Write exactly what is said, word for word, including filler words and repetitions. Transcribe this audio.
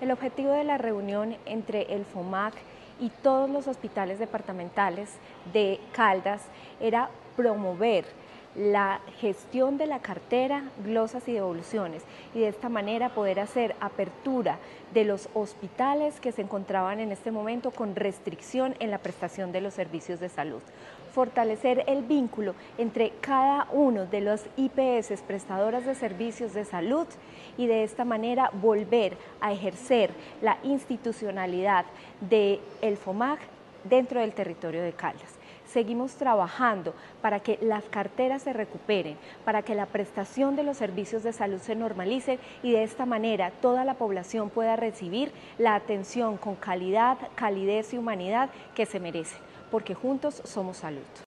El objetivo de la reunión entre el FOMAC y todos los hospitales departamentales de Caldas era promover la gestión de la cartera, glosas y devoluciones, y de esta manera poder hacer apertura de los hospitales que se encontraban en este momento con restricción en la prestación de los servicios de salud. Fortalecer el vínculo entre cada uno de los I P S prestadoras de servicios de salud y de esta manera volver a ejercer la institucionalidad del FOMAC dentro del territorio de Caldas. Seguimos trabajando para que las carteras se recuperen, para que la prestación de los servicios de salud se normalice y de esta manera toda la población pueda recibir la atención con calidad, calidez y humanidad que se merece, porque juntos somos salud.